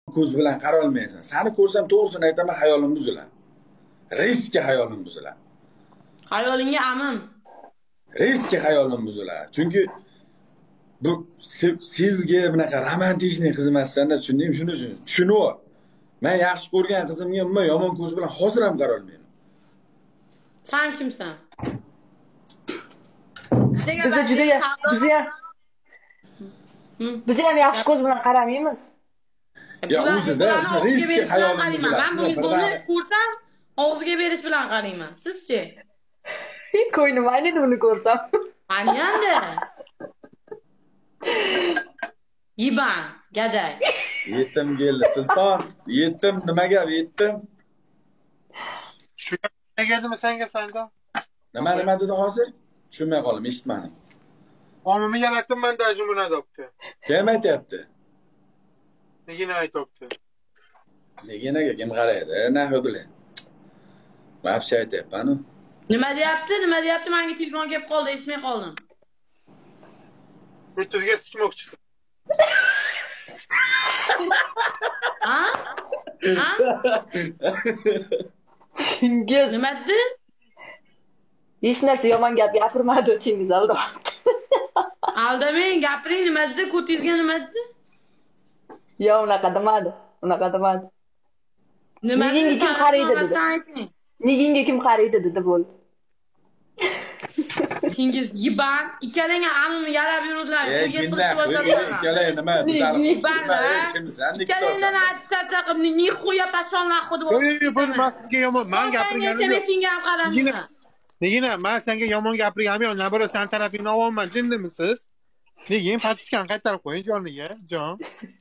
ko'z bilan qara olmaysan. Seni ko'rsam to'g'risini aytaman, hayolim buziladi. Riski hayolim buziladi. Hayolingga amim. Riski hayolim buziladi. Chunki bu sevgi bunaqa romantikniy qiz emassan-da, tushundingmi? Shuning uchun tushunib ol. Men yaxshi ko'rgan qizimga umuman yomon ko'z bilan hozir ham qara olmayman. Sen kimsan? Biz ham yaxshi ko'z bilan qaramaymiz. Ya o'zida riski hayolim buziladi. Men bu yigitni ko'rsam, og'ziga berish bilan qarayman. Sizchi? Ko'nglim aynidi buni ko'rsam. Aniyanda. Iban, gaday. Yetim keldi, sulton. Yetim, nima gap, yetim? Shu nega dedimi senga sanda? Nima dedi hozir? Tushunmay qoldim, eshitmadim. Omimni yaratdim men даже buni adapti. Kim aytyapti? Negini aytyapti? Neginaga kim qaraydi? Nahi bilan. Vapsha aytyapman-ku. Nima deyapti? Menga telefon kelib qoldi, eshitmay qoldim. O'ttizga sikmoqchisiz. Ha? Chingiz. Nima dedi? Hech narsa yomon gap gapirmadi Chingiz aldamadi. Aldamang, gapiring, nima dedi? Ko'tingizga nima dedi? Yo, unaqa demadi. Nima Negingga kim qaraydi dedi. Negingga kim qaraydi dedi bo'ldi. Chingiz yiban, ikkalang amimni yalab yurdilar. Ikkalang nima? Ikkalangdan atsa qilib, nixuya pashon nahud bo'ldi. Men sizga yomon, men gapirganim yo'q. Senga ham qaramman. Negina, men senga yomon gapirganim yo'q. Naborat sen tarafingni olyapman, jindimisiz? Negin, patiskan qaytarib qo'ying joniga, jon.